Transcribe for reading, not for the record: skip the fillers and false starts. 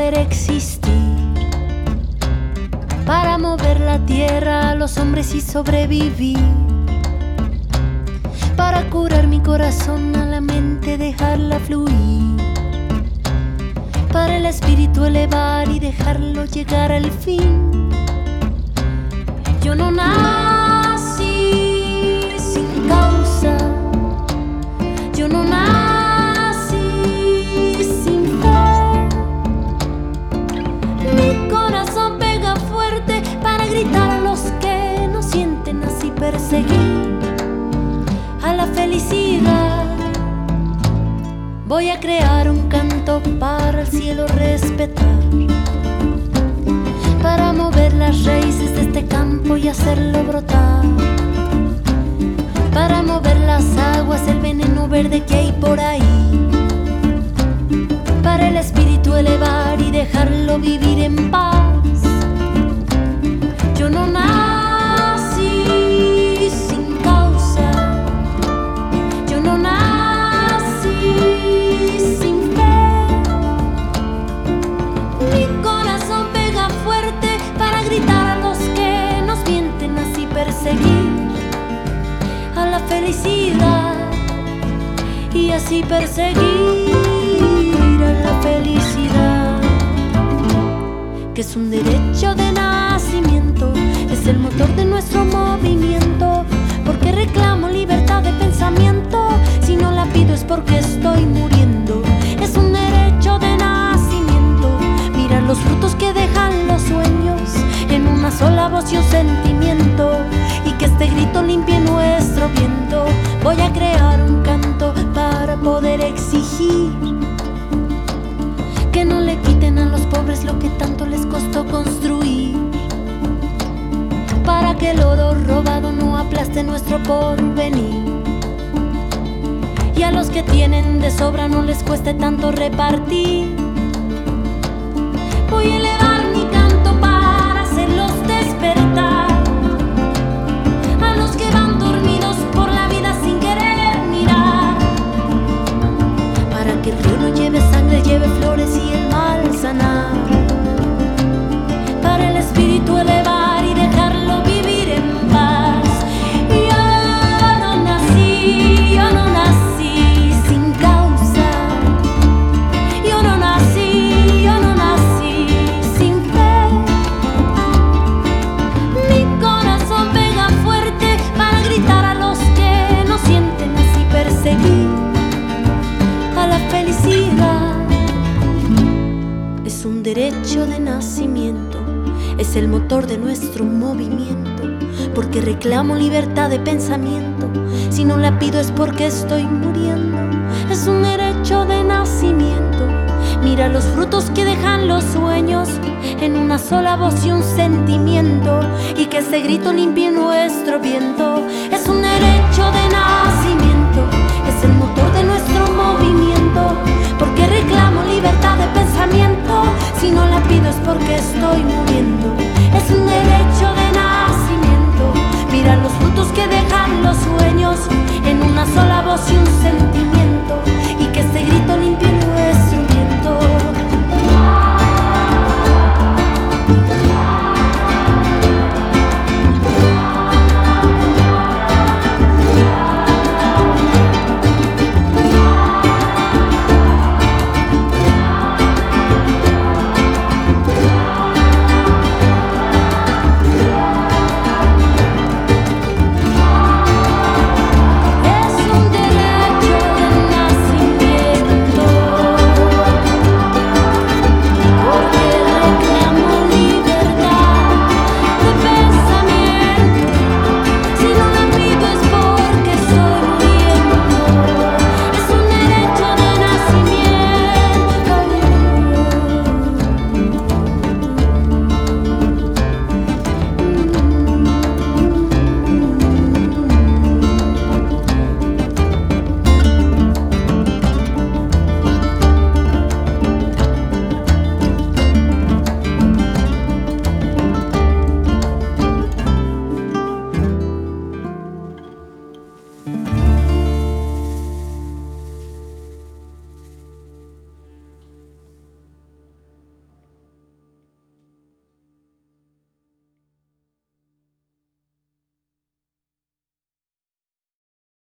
poder existir, para mover la tierra a los hombres y sobrevivir, para curar mi corazón, a la mente dejarla fluir, para el espíritu elevar y dejarlo llegar al fin. Yo no nací sin causa, yo no nací sin fe. Mi corazón pega fuerte para gritar a los que no sienten, así perseguir a la felicidad. Voy a crear un canto para el cielo respetar, para mover las raíces de este campo y hacerlo brotar, para mover las aguas, el veneno verde que hay por ahí, para el espíritu elevar y dejarlo vivir en paz. Yo no nací sin causa, yo no nací sin fe. Mi corazón pega fuerte para gritar a los que nos mienten, así perseguir a la felicidad y así perseguir a la felicidad, que es un derecho de nacimiento, es el motor de nuestro movimiento, porque reclamo libertad de pensamiento, si no la pido es porque estoy muriendo. Es un derecho de nacimiento, mirar los frutos que dejan los sueños, en una sola voz y un sentimiento, y que este grito limpie nuestro viento. Voy a crear un canto para poder exigir que no le quiten a los pobres lo que tanto les costó construir, para que el oro robado no aplaste nuestro porvenir, y a los que tienen de sobra no les cueste tanto repartir. Voy a elevar mi canto para hacerlos despertar, a los que van dormidos por la vida sin querer mirar, para que el río no lleve sangre, lleve flores y el mal sanar, para el espíritu elevar y dejarlo vivir en paz. Yo no nací sin causa, yo no nací sin fe. Mi corazón pega fuerte para gritar a los que no sienten, así perseguir a la felicidad. Es un derecho de nacimiento, es el motor de nuestro movimiento, porque reclamo libertad de pensamiento, si no la pido es porque estoy muriendo. Es un derecho de nacimiento, mira los frutos que dejan los sueños, en una sola voz y un sentimiento, y que ese grito limpie nuestro viento. Es un derecho de nacimiento, es el motor de nuestro movimiento, porque reclamo libertad de pensamiento, si no la pido es porque estoy muriendo. Es un derecho de nacimiento, mira los frutos que dejan los sueños, en una sola voz y un sentimiento,